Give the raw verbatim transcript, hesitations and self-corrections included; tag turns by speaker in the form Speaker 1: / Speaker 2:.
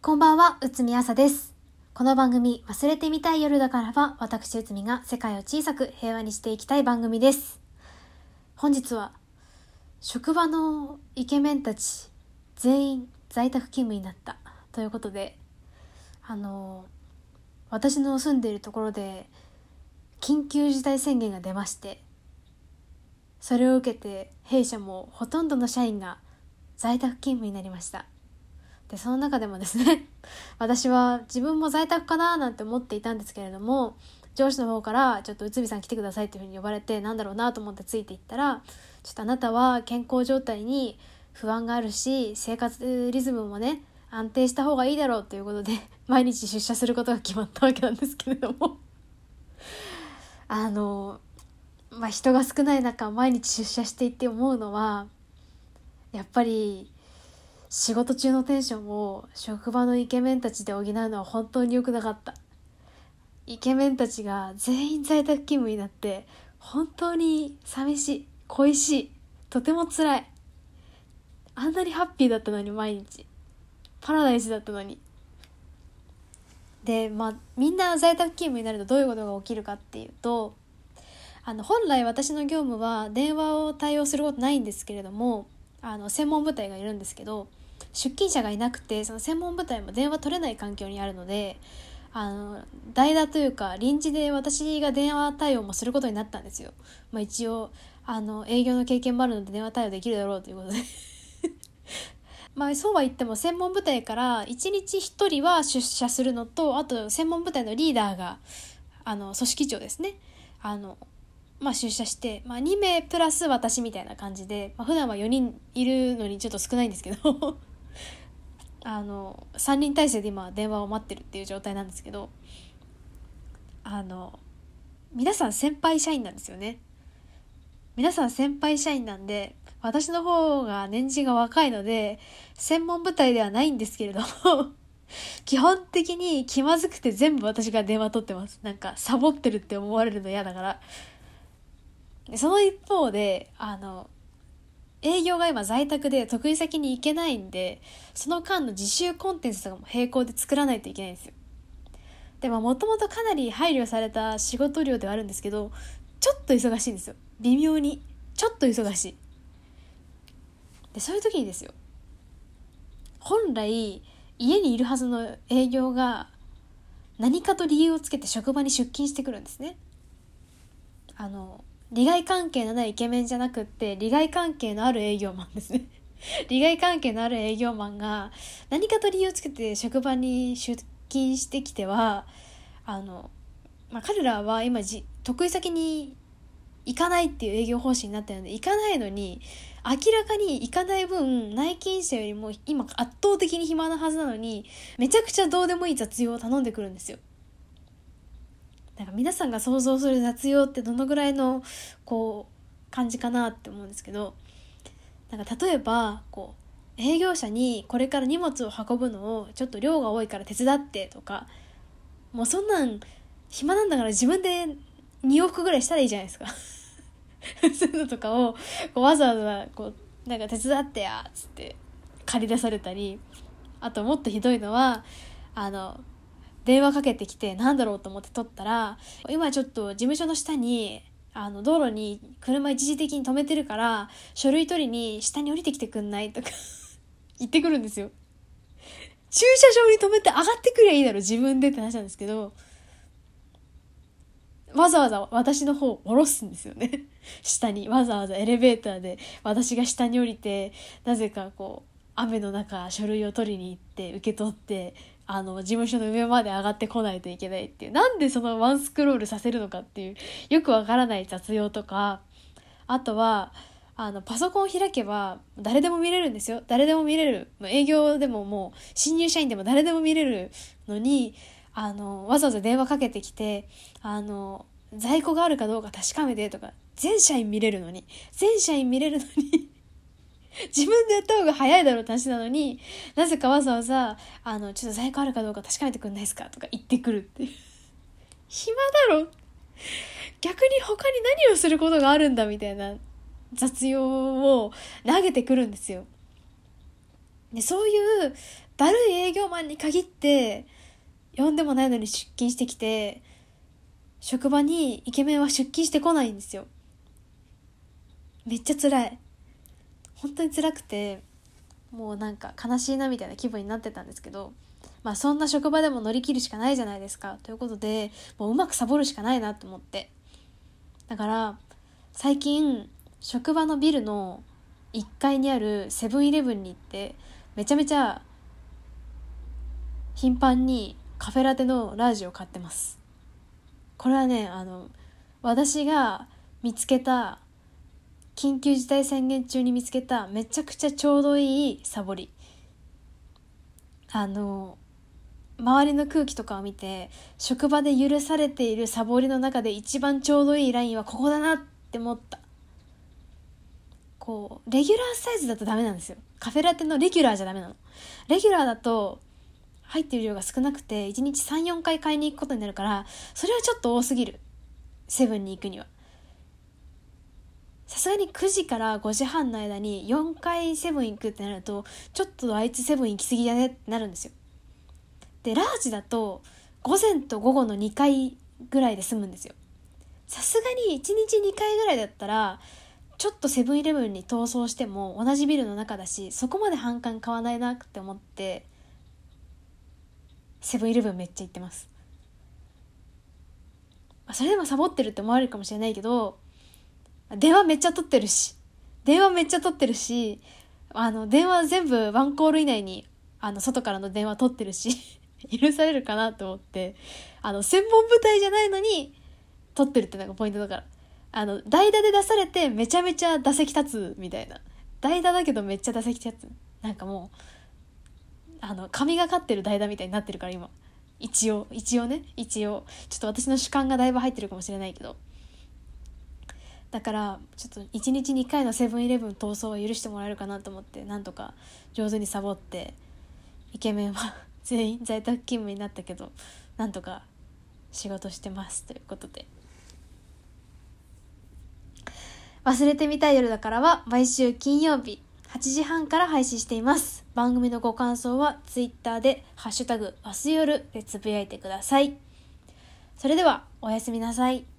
Speaker 1: こんばんは、内海朝です。この番組、忘れてみたい夜だからは、私内海が世界を小さく平和にしていきたい番組です。本日は、職場のイケメンたち、全員在宅勤務になったということで、あの、私の住んでいるところで、緊急事態宣言が出まして、それを受けて弊社もほとんどの社員が在宅勤務になりました。でその中でもですね私は自分も在宅かななんて思っていたんですけれども、上司の方からちょっと内海さん来てくださいっていうふうに呼ばれて、なんだろうなと思ってついていったら、ちょっとあなたは健康状態に不安があるし、生活リズムもね安定した方がいいだろうということで毎日出社することが決まったわけなんですけれどもあのまあ人が少ない中毎日出社していって思うのは、やっぱり仕事中のテンションを職場のイケメンたちで補うのは本当に良くなかった。イケメンたちが全員在宅勤務になって本当に寂しい、恋しい、とても辛い。あんなにハッピーだったのに、毎日パラダイスだったのに。でまあみんな在宅勤務になるとどういうことが起きるかっていうと、あの本来私の業務は電話を対応することないんですけれども、あの専門部隊がいるんですけど、出勤者がいなくてその専門部隊も電話取れない環境にあるので、あの代打というか臨時で私が電話対応もすることになったんですよ。まあ、一応あの営業の経験もあるので電話対応できるだろうということでまあそうは言っても専門部隊からいちにちひとりは出社するのと、あと専門部隊のリーダーがあの組織長ですね、あのまあ、出社して、まあ、にめいプラス私みたいな感じで、まあ、普段はよにんいるのにちょっと少ないんですけどあのさんにん体制で今電話を待ってるっていう状態なんですけど、あの皆さん先輩社員なんですよね。皆さん先輩社員なんで、私の方が年次が若いので専門部隊ではないんですけれども基本的に気まずくて全部私が電話取ってます。なんかサボってるって思われるの嫌だから。その一方で、あの営業が今在宅で得意先に行けないんで、その間の自習コンテンツとかも並行で作らないといけないんですよ。でももともとかなり配慮された仕事量ではあるんですけど、ちょっと忙しいんですよ。微妙にちょっと忙しい。でそういう時にですよ、本来家にいるはずの営業が何かと理由をつけて職場に出勤してくるんですね。あの利害関係のないイケメンじゃなくって、利害関係のある営業マンですね利害関係のある営業マンが何かと理由をつけて職場に出勤してきては、あの、まあ、彼らは今じ得意先に行かないっていう営業方針になったので、行かないのに明らかに行かない分内勤者よりも今圧倒的に暇なはずなのに、めちゃくちゃどうでもいい雑用を頼んでくるんですよ。なんか皆さんが想像する雑用ってどのぐらいのこう感じかなって思うんですけど、なんか例えばこう営業者にこれから荷物を運ぶのをちょっと量が多いから手伝ってとか、もうそんなん暇なんだから自分でに往復ぐらいしたらいいじゃないですかそういうのとかをこうわざわざこうなんか手伝ってやっつって借り出されたり、あともっとひどいのは、あの電話かけてきてなんだろうと思って取ったら、今ちょっと事務所の下にあの道路に車一時的に止めてるから書類取りに下に降りてきてくんないとか言ってくるんですよ。駐車場に止めて上がってくりゃいいだろ自分でって話なんですけど、わざわざ私の方を下ろすんですよね下にわざわざエレベーターで私が下に降りて、なぜかこう雨の中書類を取りに行って受け取って、あの事務所の上まで上がってこないといけないっていう、なんでそのワンスクロールさせるのかっていうよくわからない雑用とか、あとはあのパソコンを開けば誰でも見れるんですよ。誰でも見れる、営業でももう新入社員でも誰でも見れるのに、あのわざわざ電話かけてきて、あの在庫があるかどうか確かめてとか、全社員見れるのに全社員見れるのに自分でやった方が早いだろうって話なのに、なぜかわざわざあのちょっと在庫あるかどうか確かめてくんないですかとか言ってくるっていう暇だろ、逆に他に何をすることがあるんだみたいな雑用を投げてくるんですよ。 でそういうだるい営業マンに限って呼んでもないのに出勤してきて、職場にイケメンは出勤してこないんですよ。めっちゃ辛い、本当に辛くて、もうなんか悲しいなみたいな気分になってたんですけど、まあそんな職場でも乗り切るしかないじゃないですかということで、もううまくサボるしかないなと思って、だから最近職場のビルのいっかいにあるセブンイレブンに行ってめちゃめちゃ頻繁にカフェラテのラージを買ってます。これはね、あの私が見つけた、緊急事態宣言中に見つけためちゃくちゃちょうどいいサボり。あの周りの空気とかを見て、職場で許されているサボりの中で一番ちょうどいいラインはここだなって思った。こうレギュラーサイズだとダメなんですよ。カフェラテのレギュラーじゃダメなの。レギュラーだと入っている量が少なくていちにちさん、よんかい買いに行くことになるから、それはちょっと多すぎる。セブンに行くにはさすがにくじからごじはんの間によんかいセブン行くってなると、ちょっとあいつセブン行き過ぎだねってなるんですよ。でラージだと午前と午後のにかいぐらいで済むんですよ。さすがにいちにちにかいぐらいだったらちょっとセブンイレブンに逃走しても同じビルの中だし、そこまで反感買わないなって思ってセブンイレブンめっちゃ行ってます。それでもサボってるって思われるかもしれないけど、電話めっちゃ取ってるし電話めっちゃ取ってるしあの電話全部ワンコール以内にあの外からの電話取ってるし許されるかなと思って、あの専門部隊じゃないのに取ってるってのがポイントだから、あの代打で出されてめちゃめちゃ打席立つみたいな、代打だけどめっちゃ打席立つ、なんかもうあの神がかってる代打みたいになってるから今、一応一応ね一応ちょっと私の主観がだいぶ入ってるかもしれないけど、だからちょっといちにちにかいのセブンイレブン逃走は許してもらえるかなと思って、なんとか上手にサボって、イケメンは全員在宅勤務になったけどなんとか仕事してますということで、忘れてみたい夜だからは毎週金曜日はちじはんから配信しています。番組のご感想はツイッターでハッシュタグわすよるでつぶやいてください。それではおやすみなさい。